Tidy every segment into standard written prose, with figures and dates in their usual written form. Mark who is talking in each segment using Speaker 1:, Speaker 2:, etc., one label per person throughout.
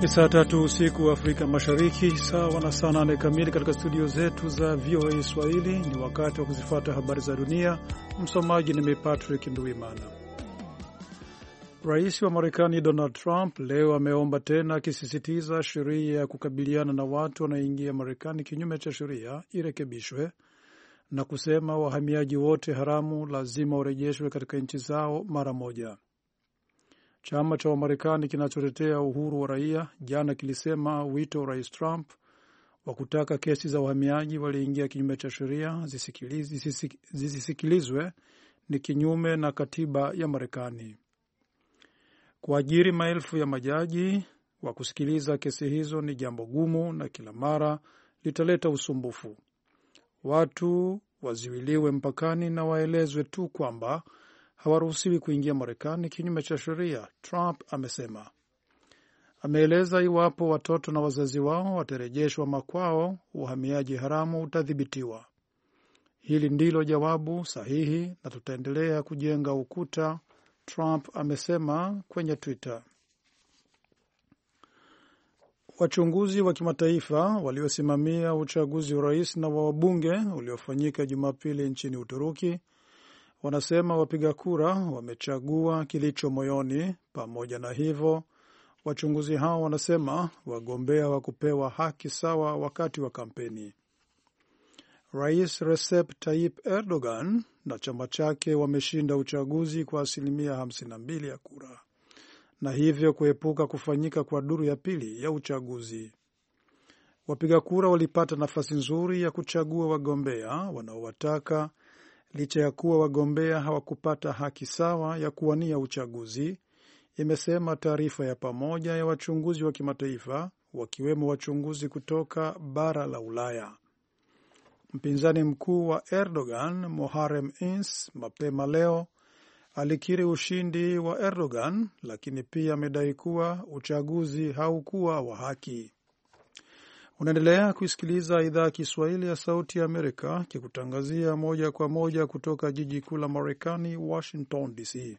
Speaker 1: Ni saa tatu usiku wa Afrika Mashariki, sawa na saa 8 kamili katika studio zetu za VOA Swahili. Ni wakati wa kuzifuata habari za dunia. Msomaji ni Patrick Nduwimana. Rais wa Marekani Donald Trump leo ameomba tena, akisisitiza sheria ya kukabiliana na watu wanaoingia Marekani kinyume cha sheria irekebishwe na kusema wahamiaji wote haramu lazima warejeshwe katika nchi zao mara moja. Chama cha Wamarekani kinachotetea uhuru wa raia jana kilisema wito wa Rais Trump wa kutaka kesi za wahamiaji walioingia kinyume cha sheria zisisikilizwe ni kinyume na katiba ya Marekani. Kuajiri maelfu ya majaji wa kusikiliza kesi hizo ni jambo gumu na kila mara litaleta usumbufu. Watu waziwiliwe mpakani na waelezwe tu kwamba hawaruhusiwi kuingia Marekani kinyume cha sheria, Trump amesema. Ameeleza iwapo watoto na wazazi wao watarejeshwa makwao, uhamiaji haramu utadhibitiwa. Hili ndilo jawabu sahihi na tutaendelea kujenga ukuta, Trump amesema kwenye Twitter. Wachunguzi wa kimataifa waliosimamia uchaguzi wa rais na wa wabunge uliofanyika Jumapili nchini Uturuki wanasema wapiga kura wamechagua kilicho moyoni. Pamoja na hivyo, wachunguzi hao wanasema wagombea wa kupewa haki sawa wakati wa kampeni. Rais Recep Tayyip Erdogan na chama chake wameshinda uchaguzi kwa 52% ya kura na hivyo kuepuka kufanyika kwa duru ya pili ya uchaguzi. Wapiga kura walipata nafasi nzuri ya kuchagua wagombea wanaowataka licha ya kuwa wagombea hawakupata haki sawa ya kuwania uchaguzi, imesema taarifa ya pamoja ya wachunguzi wa kimataifa, wakiwemo wachunguzi kutoka bara la Ulaya. Mpinzani mkuu wa Erdogan, Muharrem Ince, mapema leo alikiri ushindi wa Erdogan, lakini pia amedai kuwa uchaguzi haukuwa wa haki. Unaendelea kusikiliza idhaa ya Kiswahili ya Sauti ya Amerika kikutangazia moja kwa moja kutoka jiji kuu la Marekani, Washington DC.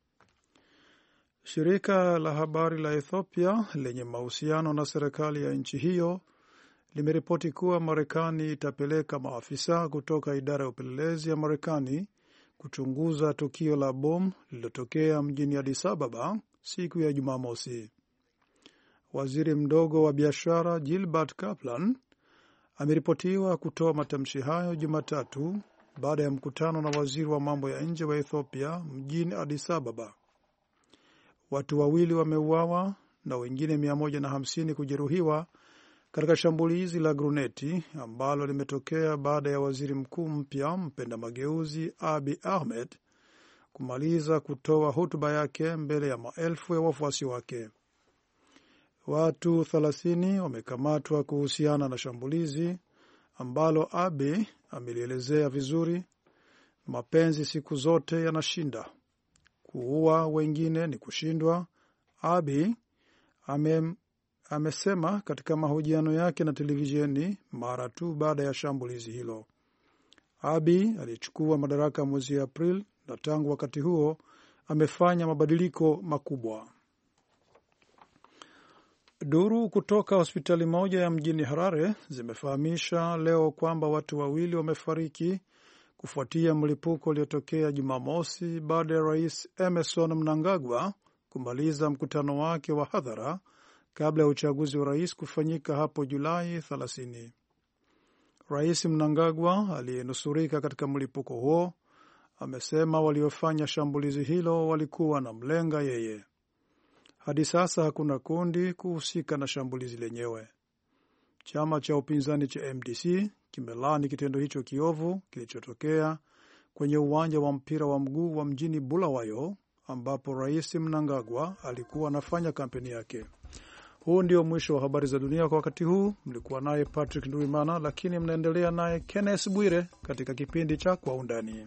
Speaker 1: Shirika la habari la Ethiopia lenye mahusiano na serikali ya nchi hiyo limeripoti kuwa Marekani itapeleka maafisa kutoka idara ya upelelezi ya Marekani kuchunguza tukio la bomu lililotokea mjini Addis Ababa siku ya Jumamosi. Waziri mdogo wa biashara Gilbert Kaplan ameripotiwa kutoa matamshi hayo Jumatatu baada ya mkutano na waziri wa mambo ya nje wa Ethiopia mjini Addis Ababa. Watu wawili wameuawa na wengine 150 kujeruhiwa katika shambulizi la gruneti ambalo limetokea baada ya waziri mkuu mpya mpenda mageuzi Abiy Ahmed kumaliza kutoa hotuba yake mbele ya maelfu ya wafuasi wake. Watu 30 wamekamatwa kuhusiana na shambulizi ambalo Abiy amelielezea vizuri: mapenzi siku zote yanashinda, kuua wengine ni kushindwa, Abiy amesema katika mahojiano yake na televisheni mara tu baada ya shambulizi hilo. Abiy alichukua madaraka mwezi Aprili na tangu wakati huo amefanya mabadiliko makubwa. Duru kutoka hospitali moja ya mjini Harare zimefahamisha leo kwamba watu wawili wamefariki kufuatia mlipuko uliotokea Jumamosi baada ya Rais Emmerson Mnangagwa kumaliza mkutano wake wa hadhara kabla ya uchaguzi wa rais kufanyika hapo Julai 30. Rais Mnangagwa aliyenusurika katika mlipuko huo amesema waliofanya shambulizi hilo walikuwa na mlenga yeye. Hadi sasa hakuna kundi kuhusika na shambulizi lenyewe. Chama cha upinzani cha MDC kimelaani kitendo hicho kiovu kilichotokea kwenye uwanja wa mpira wa mguu wa mjini Bulawayo ambapo Rais Mnangagwa alikuwa anafanya kampeni yake. Huu ndio mwisho wa habari za dunia kwa wakati huu. Mlikuwa naye Patrick Nduwimana, lakini mnaendelea naye Kenneth Bwire katika kipindi cha Kwa Undani.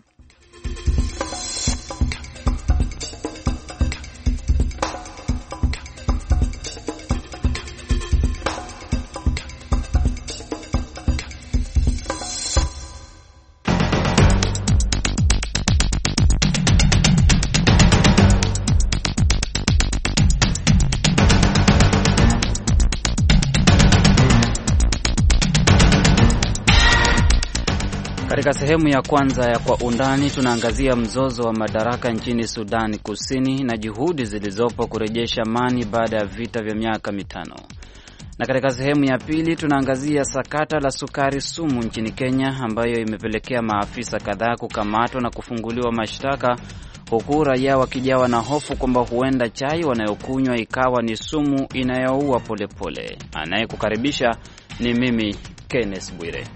Speaker 2: Katika sehemu ya kwanza ya Kwa Undani tunaangazia mzozo wa madaraka nchini Sudan Kusini na juhudi zilizopo kurejesha amani baada ya vita vya miaka mitano. Na katika sehemu ya pili tunaangazia sakata la sukari sumu nchini Kenya ambayo imepelekea maafisa kadhaa kukamatwa na kufunguliwa mashtaka, huku raia wakijawa na hofu kwamba huenda chai wanayokunywa ikawa ni sumu inayoua polepole. Anayekukaribisha ni mimi Kenneth Bwire.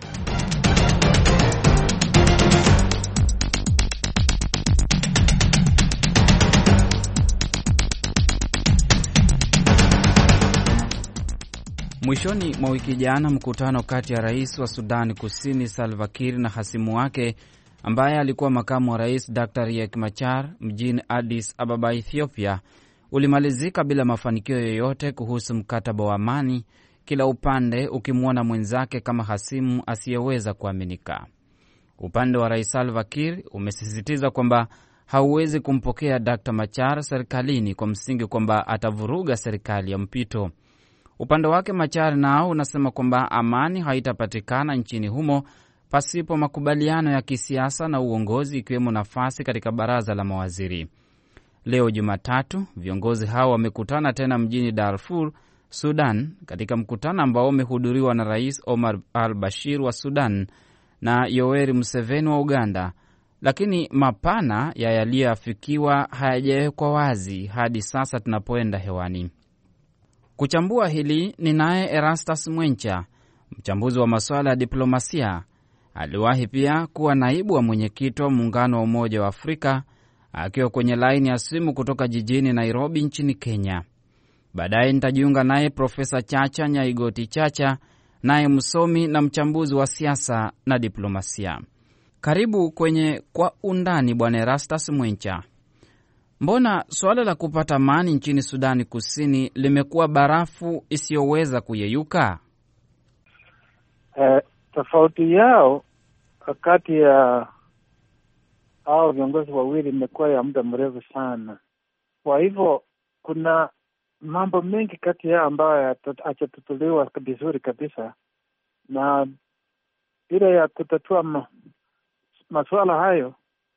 Speaker 2: Mwishoni mwa wiki jana, mkutano kati ya rais wa Sudan Kusini Salva Kiir na hasimu wake ambaye alikuwa makamu wa rais Dr. Riek Machar mjini Addis Ababa, Ethiopia, ulimalizika bila mafanikio yoyote kuhusu mkataba wa amani, kila upande ukimwona mwenzake kama hasimu asiyeweza kuaminika. Upande wa rais Salva Kiir umesisitiza kwamba hauwezi kumpokea Dr. Machar serikalini kwa msingi kwamba atavuruga serikali ya mpito. Upande wake Machar nao unasema kwamba amani haitapatikana nchini humo pasipo makubaliano ya kisiasa na uongozi, ikiwemo nafasi katika baraza la mawaziri. Leo Jumatatu, viongozi hao wamekutana tena mjini Darfur, Sudan, katika mkutano ambao umehudhuriwa na Rais Omar al-Bashir wa Sudan na Yoweri Museveni wa Uganda, lakini mapana ya yaliyoafikiwa hayajawekwa wazi hadi sasa tunapoenda hewani. Kuchambua hili ni naye Erastus Mwencha, mchambuzi wa masuala ya diplomasia. Aliwahi pia kuwa naibu wa mwenyekiti wa muungano wa Umoja wa Afrika, akiwa kwenye laini ya simu kutoka jijini Nairobi nchini Kenya. Baadaye nitajiunga naye Profesa Chacha Nyaigoti Chacha, naye msomi na mchambuzi wa siasa na diplomasia. Karibu kwenye Kwa Undani, Bwana Erastus Mwencha. Mbona suala la kupata amani nchini Sudani Kusini limekuwa barafu isiyoweza kuyeyuka?
Speaker 3: Tofauti yao kati ya hao viongozi wawili imekuwa ya muda mrefu sana. Kwa hivyo kuna mambo mengi kati yao ambayo hayajatutuliwa vizuri kabisa, na bila ya kutatua masuala hayo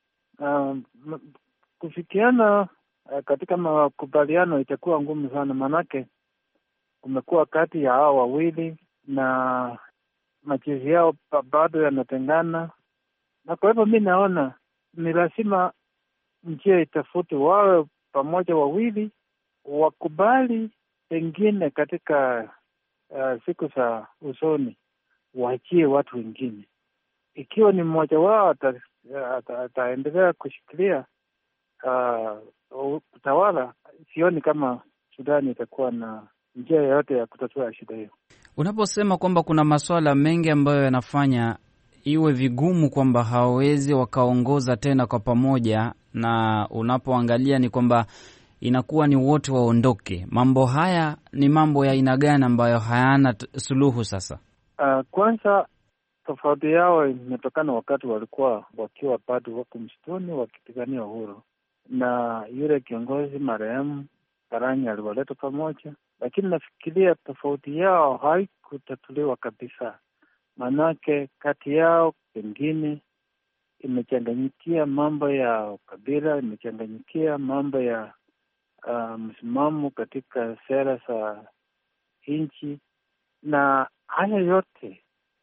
Speaker 3: kufikiana katika makubaliano itakuwa ngumu sana, manake kumekuwa kati ya hao wawili na majeshi yao bado yanatengana. Na kwa hivyo mimi naona ni lazima njia itafute, wawe pamoja wawili, wakubali pengine katika siku za usoni waachie watu wengine. Ikiwa ni mmoja wao ataendelea kushikilia utawala, sioni kama Sudani itakuwa na njia yoyote ya kutatua shida hiyo.
Speaker 2: Unaposema kwamba kuna masuala mengi ambayo yanafanya iwe vigumu kwamba hawawezi wakaongoza tena kwa pamoja, na unapoangalia ni kwamba inakuwa ni wote waondoke, mambo haya ni mambo ya aina gani ambayo hayana suluhu sasa?
Speaker 3: Kwanza tofauti yao imetokana wakati walikuwa wakiwa bado wako msituni wakipigania uhuru, na yule kiongozi marehemu Karanya aliwaleta pamoja, lakini nafikiria tofauti yao haikutatuliwa kabisa. Manake kati yao pengine imechanganyikia mambo ya ukabila, imechanganyikia mambo ya msimamo katika sera za nchi, na haya yote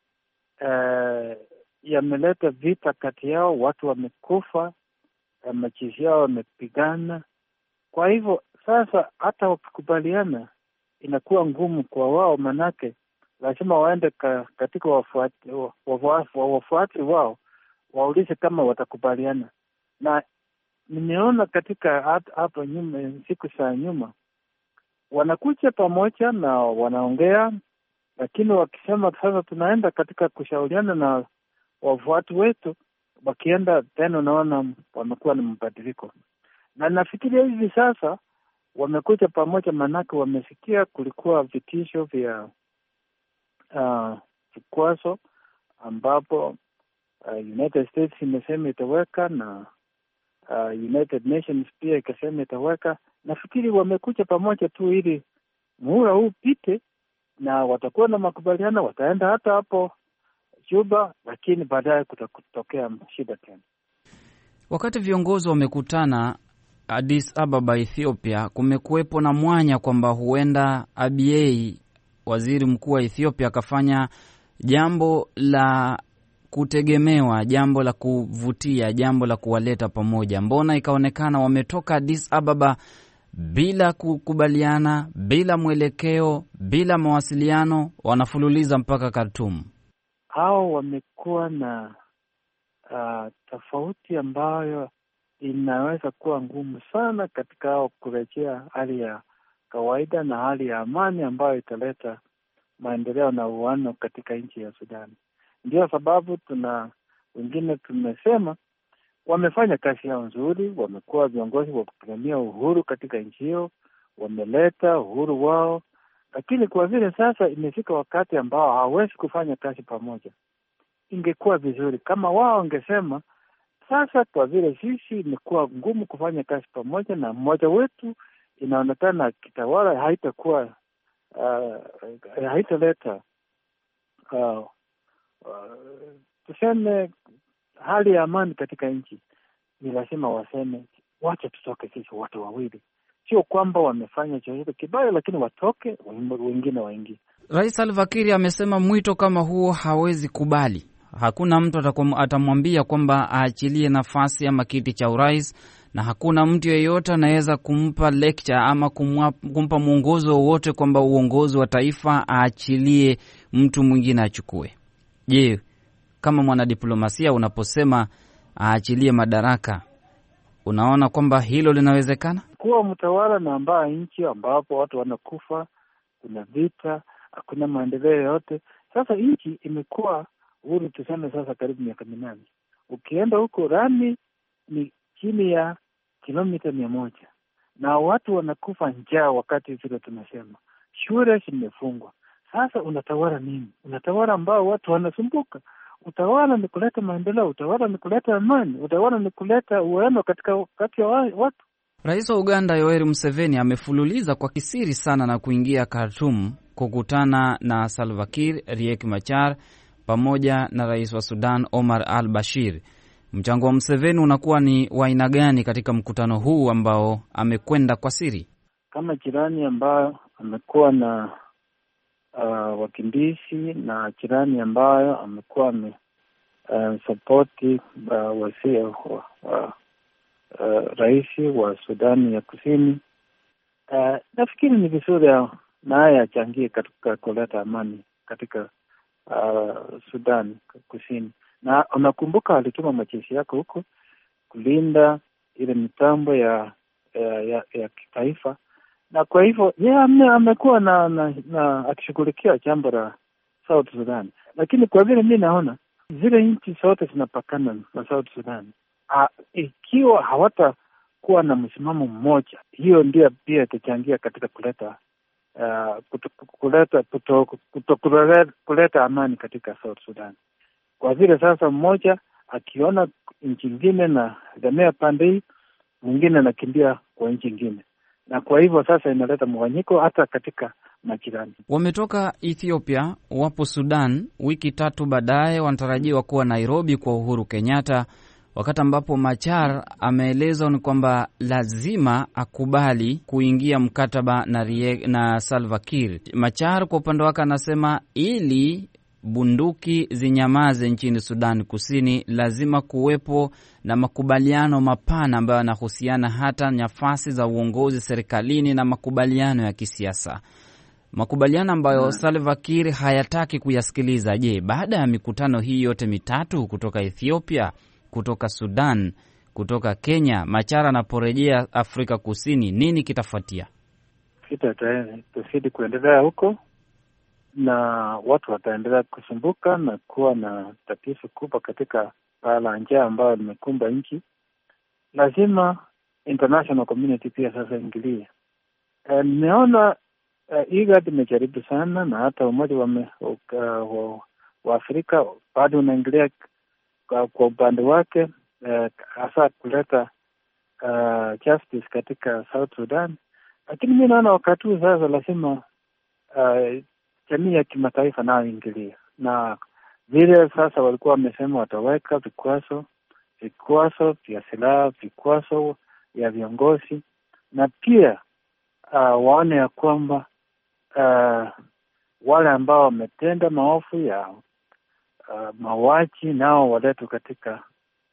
Speaker 3: yameleta vita kati yao. Watu wamekufa, majeshi yao wamepigana. Kwa hivyo sasa hata wakikubaliana inakuwa ngumu kwa wao, manake lazima waende katika wafuati wao waulize kama watakubaliana. Na nimeona katika hapo nyuma, siku za nyuma, wanakuja pamoja na wanaongea, lakini wakisema sasa tunaenda katika kushauriana na wafuati wetu, wakienda tena naona wamekuwa na mabadiliko. Na nafikiria hivi sasa wamekuja pamoja manake wamesikia kulikuwa vitisho vya vikwazo ambapo United States imesema itaweka na United Nations pia ikasema itaweka. Nafikiri wamekuja pamoja tu ili muhula huu pite, na watakuwa na makubaliano, wataenda hata hapo Juba, lakini baadaye kutatokea shida tena.
Speaker 2: Wakati viongozi wamekutana Addis Ababa, Ethiopia, kumekuwepo na mwanya kwamba huenda Abiy, waziri mkuu wa Ethiopia, akafanya jambo la kutegemewa, jambo la kuvutia, jambo la kuwaleta pamoja. Mbona ikaonekana wametoka Addis Ababa bila kukubaliana, bila mwelekeo, bila mawasiliano, wanafululiza mpaka Khartoum?
Speaker 3: Hao wamekuwa na tofauti ambayo inaweza kuwa ngumu sana katika hao kurejea hali ya kawaida na hali ya amani ambayo italeta maendeleo na uwiano katika nchi ya Sudan. Ndio sababu wengine tumesema wamefanya kazi yao nzuri, wamekuwa viongozi wa kupigania uhuru katika nchi hiyo, wameleta uhuru wao, lakini kwa vile sasa imefika wakati ambao hawezi kufanya kazi pamoja. Ingekuwa vizuri kama wao wangesema, sasa kwa vile sisi imekuwa ngumu kufanya kazi pamoja na mmoja wetu inaonekana kitawala, haitaleta tuseme hali ya amani katika nchi, ni lazima waseme wacha tutoke sisi watu wawili. Sio kwamba wamefanya chochote kibaya, lakini watoke, wengine waingie.
Speaker 2: Rais Salva Kiir amesema mwito kama huo hawezi kubali. Hakuna mtu atamwambia kwamba aachilie nafasi ama kiti cha urais, na hakuna mtu yeyote anaweza kumpa lecture ama kumpa mwongozo wowote kwamba uongozi wa taifa aachilie mtu mwingine achukue. Je, kama mwanadiplomasia unaposema aachilie madaraka, unaona kwamba hilo linawezekana?
Speaker 3: Kuwa mtawala na ambaye nchi ambapo watu wanakufa, kuna vita, hakuna maendeleo yote. Sasa nchi imekuwa huru tuseme sasa karibu miaka 8. Ukienda huko Rani ni chini ya kilomita 100 na watu wanakufa njaa wakati vile tunasema. Shule zimefungwa. Sasa unatawala nini? Unatawala ambao watu wanasumbuka. Utawala ni kuleta maendeleo, utawala ni kuleta amani, utawala ni kuleta uwiano kati ya watu.
Speaker 2: Rais wa Uganda Yoweri Museveni amefululiza kwa kisiri sana na kuingia Khartoum kukutana na Salva Kiir, Riek Machar pamoja na rais wa Sudan Omar al-Bashir. Mchango wa Museveni unakuwa ni wa aina gani katika mkutano huu ambao amekwenda kwa siri?
Speaker 3: Kama jirani ambayo amekuwa na wakimbizi na jirani ambayo amekuwa support rais wa Sudani ya Kusini, nafikiri ni vizuri naye achangie katika kuleta amani katika Sudan Kusini. Na unakumbuka alituma majeshi yako huko kulinda ile mitambo ya kitaifa, na kwa hivyo amekuwa na akishughulikia jambo la South Sudan. Lakini kwa vile mimi naona zile nchi zote zinapakana na South Sudan, ikiwa hawatakuwa na msimamo mmoja, hiyo ndio pia itachangia katika kuleta amani katika South Sudan. Kwa vile sasa mmoja akiona nchi nyingine na gamea pande hii, mwingine anakimbia kwa nchi nyingine, na kwa hivyo sasa inaleta mwanyiko hata katika majirani.
Speaker 2: Wametoka Ethiopia, wapo Sudan, wiki 3 baadaye wanatarajiwa kuwa Nairobi kwa Uhuru Kenyatta, wakati ambapo Machar ameelezwa ni kwamba lazima akubali kuingia mkataba na Salva Kiir. Machar kwa upande wake anasema ili bunduki zinyamaze nchini Sudan Kusini lazima kuwepo na makubaliano mapana ambayo yanahusiana hata nafasi za uongozi serikalini na makubaliano ya kisiasa. Makubaliano ambayo Salva Kiir hayataki kuyasikiliza. Je, baada ya mikutano hii yote mitatu kutoka Ethiopia, kutoka Sudan, kutoka Kenya, Machar anaporejea Afrika Kusini, nini kitafuatia?
Speaker 3: Tutazidi kuendelea huko na watu wataendelea kusumbuka na kuwa na tatizo kubwa katika la njaa ambayo limekumba nchi. Lazima international community pia sasa ingilie. Nimeona IGAD imejaribu sana na hata umoja wa Afrika bado unaingilia kwa upande wake, hasa kuleta justice katika South Sudan. Lakini mimi naona wakati huu sasa lazima jamii ya kimataifa nayo ingilia, na vile sasa walikuwa wamesema wataweka vikwazo vya silaha, vikwazo ya viongozi, na pia waone ya kwamba wale ambao wametenda maovu ya mauaji nao waletwe katika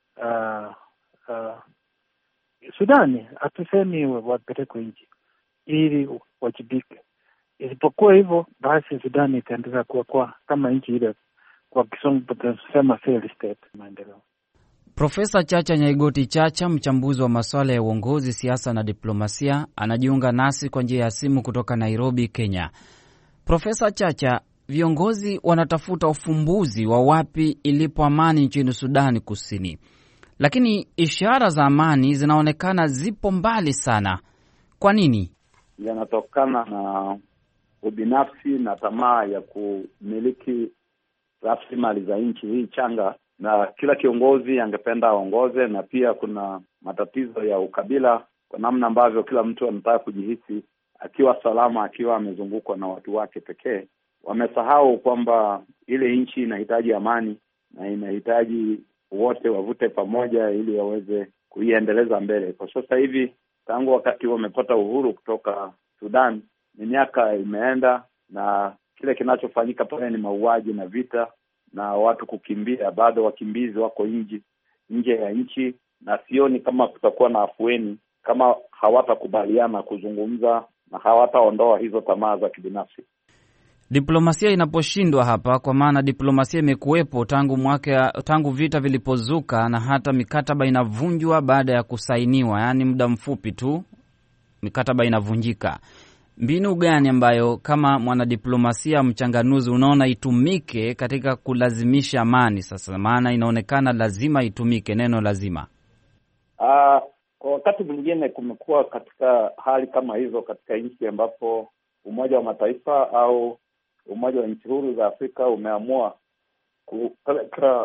Speaker 3: Sudani. Hatusemi wapelekwe nje ili wajibike. Isipokuwa hivyo, basi Sudani itaendelea kuwa kama nchi ile, kwa Kiswahili tunasema failed state maendeleo.
Speaker 2: Profesa Chacha Nyaigoti Chacha, mchambuzi wa masuala ya uongozi, siasa na diplomasia, anajiunga nasi kwa njia ya simu kutoka Nairobi, Kenya. Profesa Chacha, viongozi wanatafuta ufumbuzi wa wapi ilipo amani nchini Sudani Kusini, lakini ishara za amani zinaonekana zipo mbali sana. Kwa nini?
Speaker 4: Yanatokana na ubinafsi na tamaa ya kumiliki rasilimali za nchi hii changa, na kila kiongozi angependa aongoze, na pia kuna matatizo ya ukabila kwa namna ambavyo kila mtu anataka kujihisi akiwa salama, akiwa amezungukwa na watu wake pekee. Wamesahau kwamba ile nchi inahitaji amani na inahitaji wote wavute pamoja ili waweze kuiendeleza mbele. Kwa sasa hivi, tangu wakati wamepata uhuru kutoka Sudan, ni miaka imeenda, na kile kinachofanyika pale ni mauaji na vita na watu kukimbia. Bado wakimbizi wako nje ya nchi, na sioni kama kutakuwa na afueni kama hawatakubaliana kuzungumza na hawataondoa hizo tamaa za kibinafsi.
Speaker 2: Diplomasia inaposhindwa hapa, kwa maana diplomasia imekuwepo tangu vita vilipozuka, na hata mikataba inavunjwa baada ya kusainiwa, yani muda mfupi tu mikataba inavunjika. Mbinu gani ambayo kama mwanadiplomasia mchanganuzi unaona itumike katika kulazimisha amani sasa? Maana inaonekana lazima itumike, neno lazima.
Speaker 4: Kwa wakati mwingine kumekuwa katika hali kama hizo katika nchi ambapo Umoja wa Mataifa au Umoja wa Nchi Huru za Afrika umeamua kupeleka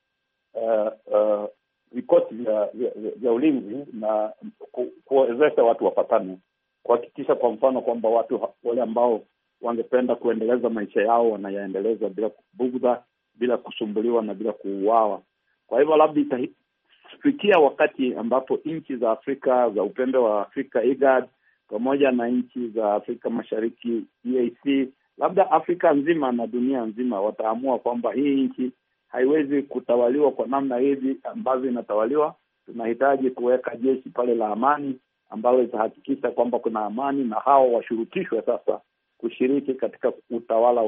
Speaker 4: vikosi vya ulinzi na kuwezesha watu wapatane, kuhakikisha kwa mfano kwamba watu wale ambao wangependa kuendeleza maisha yao wanayaendeleza bila kubugudha, bila kusumbuliwa na bila kuuawa. Kwa hivyo labda itafikia wakati ambapo nchi za Afrika za upembe wa Afrika IGAD pamoja na nchi za Afrika Mashariki EAC, labda Afrika nzima na dunia nzima wataamua kwamba hii nchi haiwezi kutawaliwa kwa namna hizi ambavyo inatawaliwa. Tunahitaji kuweka jeshi pale la amani ambalo litahakikisha kwamba kuna amani, na hao washurutishwe sasa kushiriki katika utawala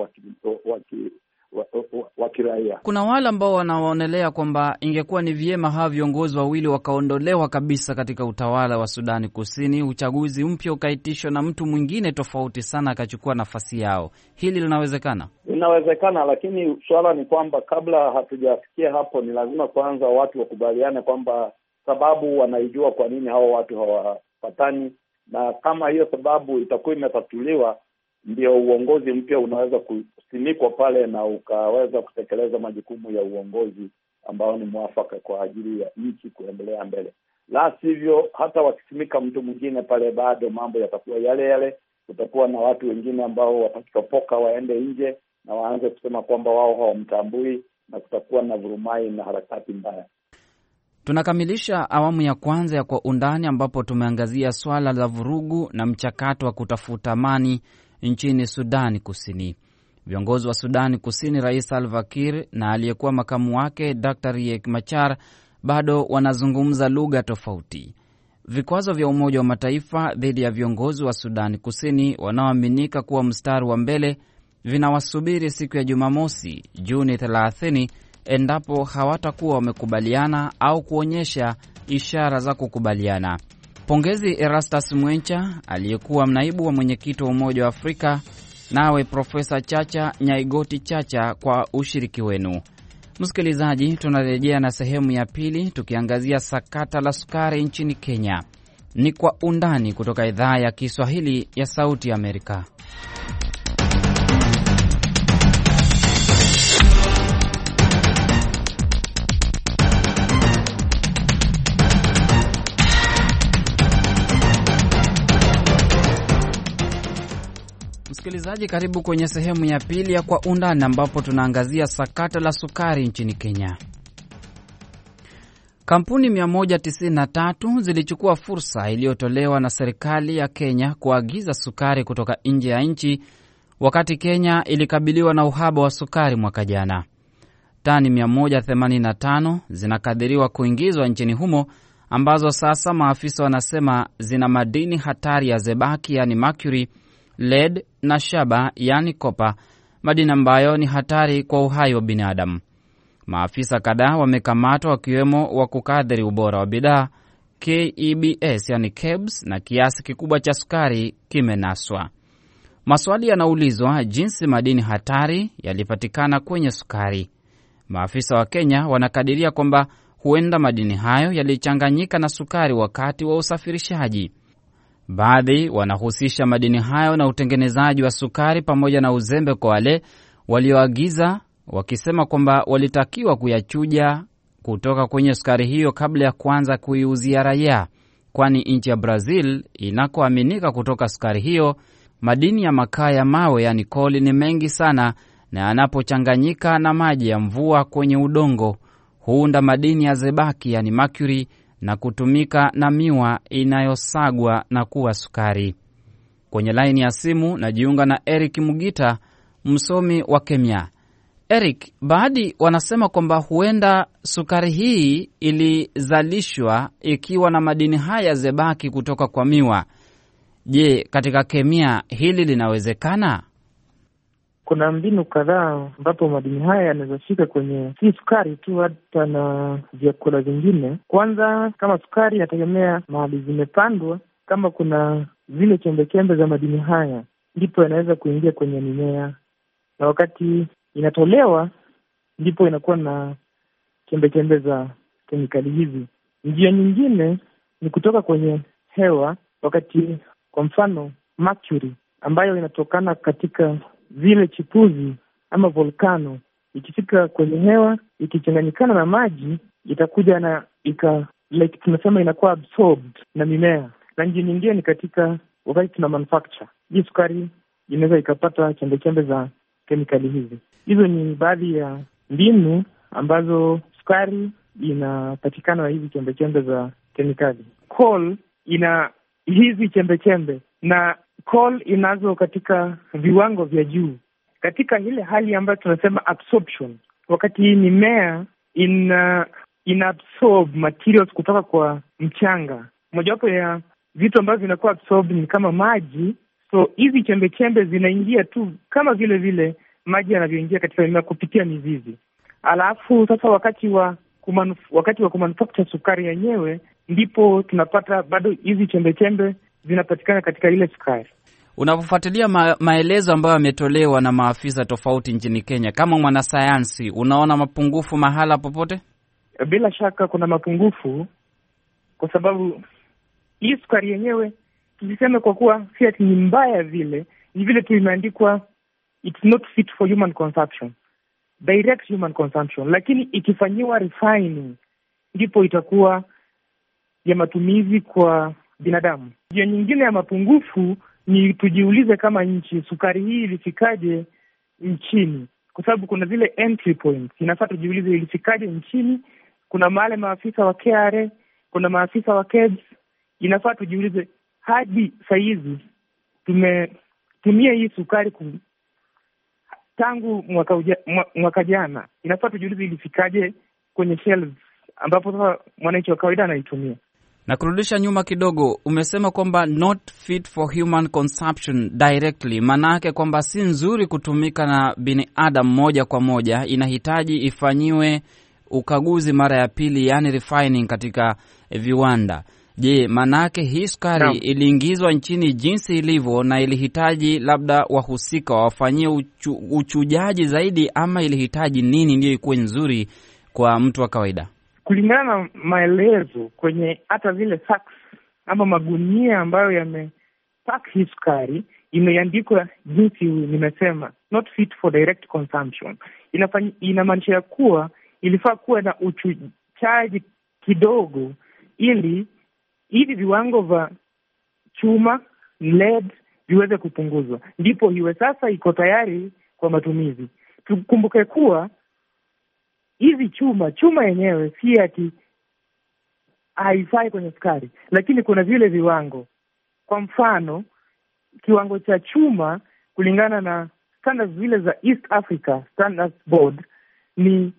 Speaker 4: wa kiraia.
Speaker 2: Kuna wale ambao wanaonelea kwamba ingekuwa ni vyema hawa viongozi wawili wakaondolewa kabisa katika utawala wa Sudani Kusini, uchaguzi mpya ukaitishwa na mtu mwingine tofauti sana akachukua nafasi yao. Hili linawezekana?
Speaker 4: Inawezekana, lakini swala ni kwamba kabla hatujafikia hapo, ni lazima kwanza watu wakubaliane kwamba sababu wanaijua kwa nini hao watu hawapatani, na kama hiyo sababu itakuwa imetatuliwa, ndio uongozi mpya unaweza kusimikwa pale na ukaweza kutekeleza majukumu ya uongozi ambao ni mwafaka kwa ajili ya nchi kuendelea mbele. La sivyo, hata wakisimika mtu mwingine pale, bado mambo yatakuwa yale yale. Kutakuwa na watu wengine ambao watatopoka waende nje na waanze kusema kwamba wao hawamtambui, na kutakuwa na vurumai na harakati mbaya.
Speaker 2: Tunakamilisha awamu ya kwanza ya Kwa Undani, ambapo tumeangazia swala la vurugu na mchakato wa kutafuta amani nchini Sudani Kusini. Viongozi wa Sudani Kusini, Rais Salva Kiir na aliyekuwa makamu wake Dr. Riek Machar, bado wanazungumza lugha tofauti. Vikwazo vya Umoja wa Mataifa dhidi ya viongozi wa Sudani Kusini wanaoaminika kuwa mstari wa mbele vinawasubiri siku ya Jumamosi, Juni 30, endapo hawatakuwa wamekubaliana au kuonyesha ishara za kukubaliana. Pongezi Erastus Mwencha, aliyekuwa naibu wa mwenyekiti wa Umoja wa Afrika, nawe Profesa Chacha Nyaigoti Chacha kwa ushiriki wenu. Msikilizaji, tunarejea na sehemu ya pili tukiangazia sakata la sukari nchini Kenya. Ni Kwa Undani kutoka idhaa ya Kiswahili ya Sauti ya Amerika. Msikilizaji, karibu kwenye sehemu ya pili ya Kwa Undani, ambapo tunaangazia sakata la sukari nchini Kenya. Kampuni 193 zilichukua fursa iliyotolewa na serikali ya Kenya kuagiza sukari kutoka nje ya nchi wakati Kenya ilikabiliwa na uhaba wa sukari mwaka jana. Tani 185 zinakadiriwa kuingizwa nchini humo, ambazo sasa maafisa wanasema zina madini hatari ya zebaki, yani mercury, lead na shaba, yani kopa, madini ambayo ni hatari kwa uhai wa binadamu. Maafisa kadhaa wamekamatwa, wakiwemo wa kukadiri ubora wa bidhaa KEBS, yani KEBS, na kiasi kikubwa cha sukari kimenaswa. Maswali yanaulizwa jinsi madini hatari yalipatikana kwenye sukari. Maafisa wa Kenya wanakadiria kwamba huenda madini hayo yalichanganyika na sukari wakati wa usafirishaji. Baadhi wanahusisha madini hayo na utengenezaji wa sukari pamoja na uzembe kwa wale walioagiza, wakisema kwamba walitakiwa kuyachuja kutoka kwenye sukari hiyo kabla ya kuanza kuiuzia raia, kwani nchi ya Brazil inakoaminika kutoka sukari hiyo, madini ya makaa ya mawe, yani coal, ni mengi sana, na yanapochanganyika na maji ya mvua kwenye udongo huunda madini ya zebaki, yani mercury, na kutumika na miwa inayosagwa na kuwa sukari. Kwenye laini ya simu najiunga na Eric Mugita, msomi wa kemia. Eric, baadhi wanasema kwamba huenda sukari hii ilizalishwa ikiwa na madini haya zebaki kutoka kwa miwa. Je, katika kemia hili linawezekana?
Speaker 5: Kuna mbinu kadhaa ambapo madini haya yanaweza fika kwenye si sukari tu, hata na vyakula vingine. Kwanza, kama sukari inategemea mahali zimepandwa, kama kuna zile chembechembe za madini haya, ndipo yanaweza kuingia kwenye mimea, na wakati inatolewa ndipo inakuwa na chembechembe za kemikali hizi. Njia nyingine ni kutoka kwenye hewa, wakati kwa mfano mercury ambayo inatokana katika zile chipuzi ama volkano, ikifika kwenye hewa ikichanganyikana na maji itakuja na tunasema inakuwa absorbed na mimea. Na njia nyingine ni katika wakati tuna manufacture hii sukari, inaweza ikapata chembechembe za kemikali hizi. Hizo ni baadhi ya mbinu ambazo sukari inapatikana na hizi chembechembe za kemikali. Coal ina hizi chembechembe, na coal inazo katika viwango vya juu, katika ile hali ambayo tunasema absorption, wakati hii mimea ina absorb materials kutoka kwa mchanga. Mojawapo ya vitu ambavyo vinakuwa absorbed ni kama maji, so hizi chembechembe zinaingia tu kama vile maji yanavyoingia katika mimea kupitia mizizi. Alafu sasa wakati wa kumanufacture sukari yenyewe, ndipo tunapata bado hizi chembechembe zinapatikana katika ile sukari.
Speaker 2: Unapofuatilia maelezo ambayo yametolewa na maafisa tofauti nchini Kenya, kama mwanasayansi, unaona mapungufu mahala popote?
Speaker 5: Bila shaka kuna mapungufu, kwa sababu hii sukari yenyewe tusiseme kwa kuwa si ati ni mbaya vile, ni vile tu imeandikwa it's not fit for human consumption, direct human consumption, lakini ikifanyiwa refining ndipo itakuwa ya matumizi kwa binadamu. Njia nyingine ya mapungufu ni tujiulize kama nchi, sukari hii ilifikaje nchini? Kwa sababu kuna zile entry points, inafaa tujiulize ilifikaje nchini. Kuna mahali maafisa wa KRA, kuna maafisa wa KEBS, inafaa tujiulize hadi saizi tumetumia hii sukari tangu mwaka jana, inafaa tujiulize ilifikaje kwenye shelves ambapo sasa mwananchi wa kawaida anaitumia.
Speaker 2: Na kurudisha nyuma kidogo, umesema kwamba not fit for human consumption directly, maana yake kwamba si nzuri kutumika na binadamu moja kwa moja, inahitaji ifanyiwe ukaguzi mara ya pili, yani refining katika viwanda. Je, maana yake hii sukari iliingizwa nchini jinsi ilivyo na ilihitaji labda wahusika wafanyie uchujaji zaidi, ama ilihitaji nini ndio ikuwe nzuri kwa mtu wa kawaida?
Speaker 5: Kulingana na maelezo kwenye hata zile sacks ama magunia ambayo yamepack hii sukari, imeandikwa jinsi nimesema, not fit for direct consumption. Inamaanisha ya kuwa ilifaa kuwa na uchujaji kidogo, ili hivi viwango vya chuma, lead viweze kupunguzwa, ndipo iwe sasa iko tayari kwa matumizi. Tukumbuke kuwa hizi chuma yenyewe si ati haifai kwenye sukari, lakini kuna vile viwango. Kwa mfano, kiwango cha chuma kulingana na standards zile za East Africa Standards Board ni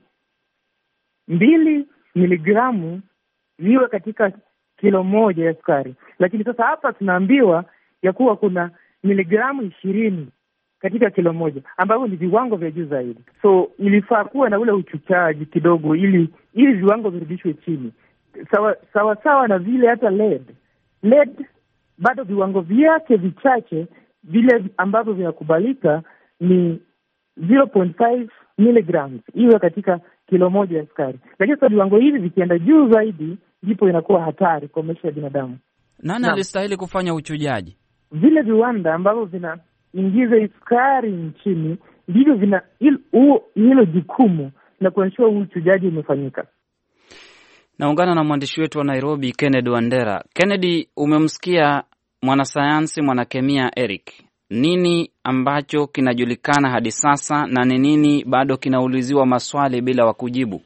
Speaker 5: 2 miligramu ziwe katika kilo moja ya sukari, lakini sasa hapa tunaambiwa ya kuwa kuna miligramu 20 katika kilo moja, ambavyo ni viwango vya juu zaidi. So ilifaa kuwa na ule uchuchaji kidogo ili viwango virudishwe chini, sawa na vile hata lead bado viwango vyake vichache vile ambavyo vinakubalika ni 0.5 milligrams iwe katika kilo moja ya sukari, lakini sasa viwango hivi vikienda juu zaidi ndipo inakuwa hatari kwa maisha ya binadamu.
Speaker 2: Nani alistahili kufanya uchujaji?
Speaker 5: Vile viwanda ambavyo vinaingiza sukari nchini ndivyo vina hilo jukumu na kuensure uchujaji umefanyika.
Speaker 2: Naungana na mwandishi wetu wa Nairobi, Kennedy Wandera. Kennedy, umemsikia mwanasayansi mwanakemia Eric. Nini ambacho kinajulikana hadi sasa na ni nini bado kinauliziwa maswali bila wa kujibu?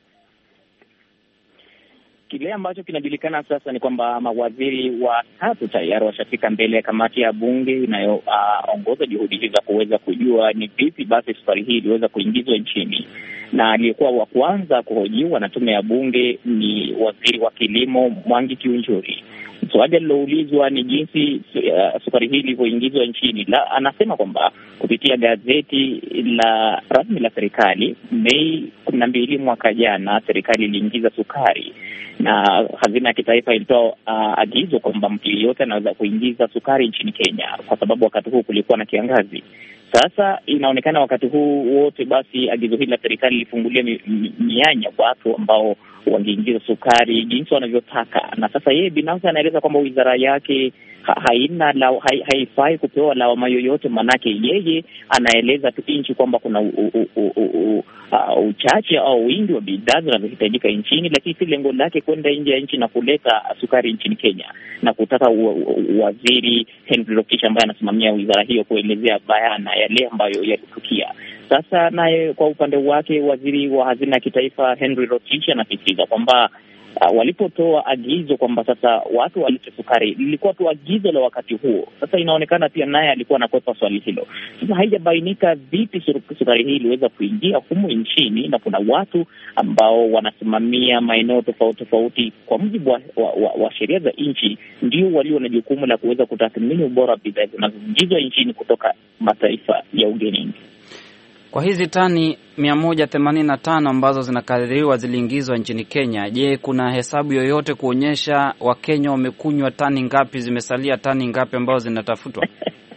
Speaker 6: Kile ambacho kinajulikana sasa ni kwamba mawaziri watatu tayari washafika mbele ya kamati ya bunge inayoongoza juhudi hizi za kuweza kujua ni vipi basi safari hii iliweza kuingizwa nchini. Na aliyekuwa wa kwanza kuhojiwa na tume ya bunge ni waziri wa kilimo Mwangi Kiunjuri. Swali aliloulizwa ni jinsi safari hii ilivyoingizwa nchini. Anasema kwamba kupitia gazeti la rasmi la serikali, Mei 12 mwaka jana, serikali iliingiza sukari na hazina ya kitaifa ilitoa agizo kwamba mtu yeyote anaweza kuingiza sukari nchini Kenya kwa sababu wakati huu kulikuwa na kiangazi. Sasa inaonekana wakati huu wote basi agizo hili la serikali lifungulia mianya watu ambao wangeingiza sukari jinsi wanavyotaka. Na sasa yeye binafsi anaeleza kwamba wizara yake haifai kupewa lawama yoyote, manake yeye anaeleza tu nchi kwamba kuna uchache au wingi wa bidhaa zinazohitajika nchini, lakini si lengo lake kwenda nje ya nchi na kuleta sukari nchini Kenya, na kutaka waziri Henry Rotich ambaye anasimamia wizara hiyo kuelezea bayana yale ambayo yalitukia. Sasa naye kwa upande wake waziri wa hazina ya kitaifa Henry Rotich anasisitiza kwamba walipotoa agizo kwamba sasa watu walete sukari, lilikuwa tu agizo la wakati huo. Sasa inaonekana pia naye alikuwa anakwepa swali hilo. Sasa haijabainika vipi sukari hii iliweza kuingia humu nchini, na kuna watu ambao wanasimamia maeneo tofauti kwa mujibu wa sheria za nchi ndio walio na jukumu la kuweza kutathmini ubora wa bidhaa zinazoingizwa nchini kutoka mataifa ya ugenini.
Speaker 2: Kwa hizi tani 185 ambazo zinakadiriwa ziliingizwa nchini Kenya, je, kuna hesabu yoyote kuonyesha Wakenya wamekunywa tani ngapi, zimesalia tani ngapi ambazo zinatafutwa?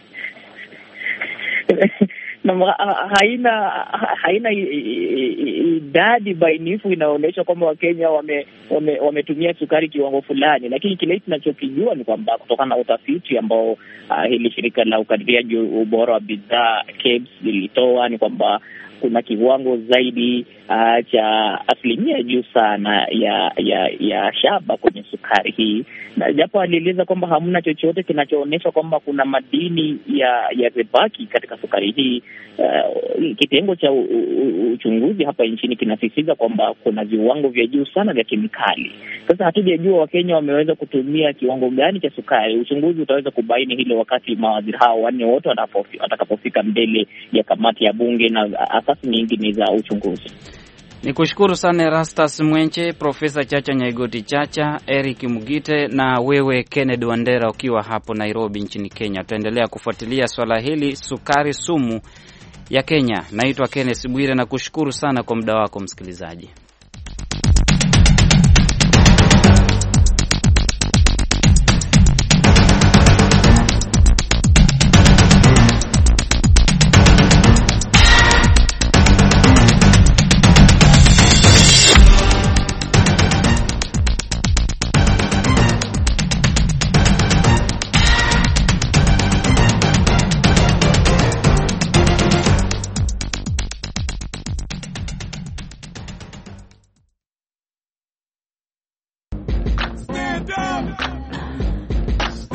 Speaker 2: haina idadi bainifu inaonyesha kwamba Wakenya wametumia sukari kiwango fulani, lakini kile tunachokijua ni kwamba kutokana na utafiti ambao hili shirika la ukadiriaji ubora wa bidhaa KEBS lilitoa ni kwamba kuna kiwango zaidi cha asilimia juu sana ya shaba kwenye sukari hii, na japo alieleza kwamba hamna chochote kinachoonyesha kwamba kuna madini ya zebaki katika sukari hii. Kitengo cha uchunguzi hapa nchini kinasisitiza kwamba kuna viwango vya juu sana vya kemikali. Sasa hatujajua Wakenya wameweza kutumia kiwango gani cha sukari. Uchunguzi utaweza kubaini hilo wakati mawaziri hao wanne wote watakapofika mbele ya kamati ya bunge na asasi nyingine za uchunguzi. Nikushukuru sana Erastus Mwenche, Profesa Chacha Nyaigoti Chacha, Eric Mugite na wewe Kennedy Wandera ukiwa hapo Nairobi nchini Kenya. Tutaendelea kufuatilia swala hili, sukari sumu ya Kenya. Naitwa Kenneth Bwire na kushukuru sana kwa muda wako msikilizaji.